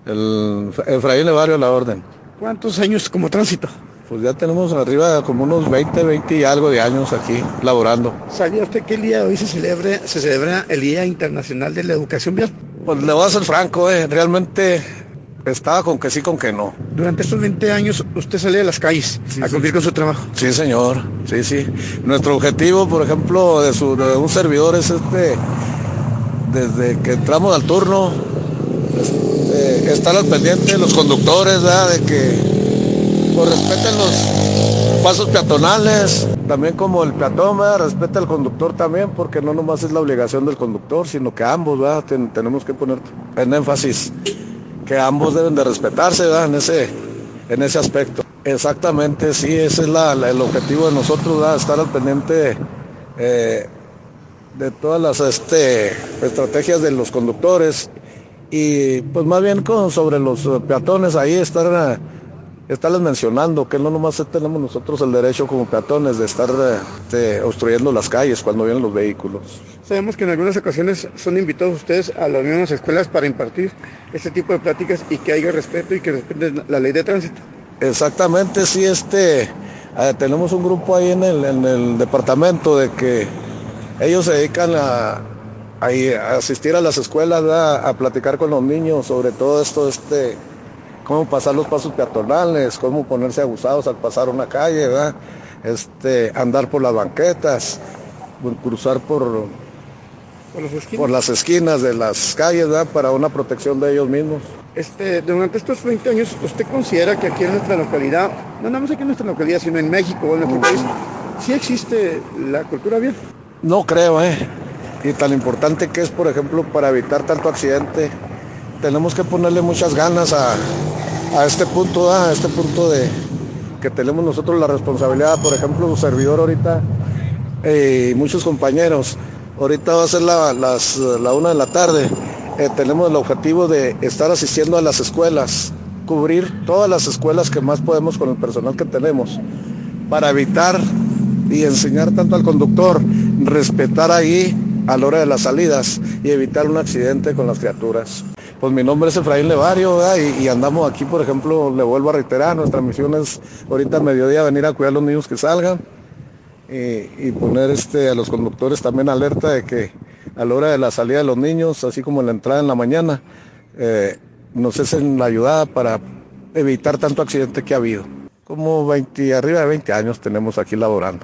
El Efraín Levario a la orden. ¿Cuántos años como tránsito? Pues ya tenemos arriba como unos 20 y algo de años aquí laborando. ¿Sabía usted que el día de hoy se celebra el Día Internacional de la Educación Vial? Pues le voy a ser franco, realmente estaba con que sí, con que no. Durante estos 20 años usted sale de las calles a cumplir con su trabajo. Sí, señor, sí. Nuestro objetivo, por ejemplo, de un servidor es desde que entramos al turno, estar al pendiente de los conductores, ¿verdad? De que pues, respeten los pasos peatonales, también como el peatón, ¿verdad? Respeta al conductor también, porque no nomás es la obligación del conductor, sino que ambos, ¿verdad? Tenemos que poner en énfasis que ambos deben de respetarse, ¿verdad? En ese aspecto. Exactamente, sí, ese es el objetivo de nosotros, ¿verdad? Estar al pendiente de todas las estrategias de los conductores y pues más bien sobre los peatones ahí estarles mencionando que no nomás tenemos nosotros el derecho como peatones de estar obstruyendo las calles cuando vienen los vehículos. Sabemos que en algunas ocasiones son invitados ustedes a las mismas escuelas para impartir este tipo de pláticas y que haya respeto y que respeten la ley de tránsito. Exactamente, sí, tenemos un grupo ahí en el departamento de que ellos se dedican a asistir a las escuelas, ¿verdad? A platicar con los niños sobre todo esto, cómo pasar los pasos peatonales, cómo ponerse abusados al pasar una calle, ¿verdad? Andar por las banquetas, cruzar por las esquinas de las calles, ¿verdad? Para una protección de ellos mismos. Durante estos 20 años, ¿usted considera que aquí en nuestra localidad, no nada más aquí en nuestra localidad, sino en México o en nuestro país, sí existe la cultura vial? No creo, y tan importante que es, por ejemplo, para evitar tanto accidente, tenemos que ponerle muchas ganas a este punto, a este punto de que tenemos nosotros la responsabilidad, por ejemplo, un servidor ahorita y muchos compañeros, ahorita va a ser la 1 de la tarde, tenemos el objetivo de estar asistiendo a las escuelas, cubrir todas las escuelas que más podemos con el personal que tenemos, para evitar y enseñar tanto al conductor, respetar ahí a la hora de las salidas y evitar un accidente con las criaturas. Pues mi nombre es Efraín Levario, ¿verdad? Y andamos aquí, por ejemplo, le vuelvo a reiterar, nuestra misión es ahorita al mediodía venir a cuidar a los niños que salgan y poner a los conductores también alerta de que a la hora de la salida de los niños, así como en la entrada en la mañana, nos cesen la ayuda para evitar tanto accidente que ha habido. Como arriba de 20 años tenemos aquí laborando.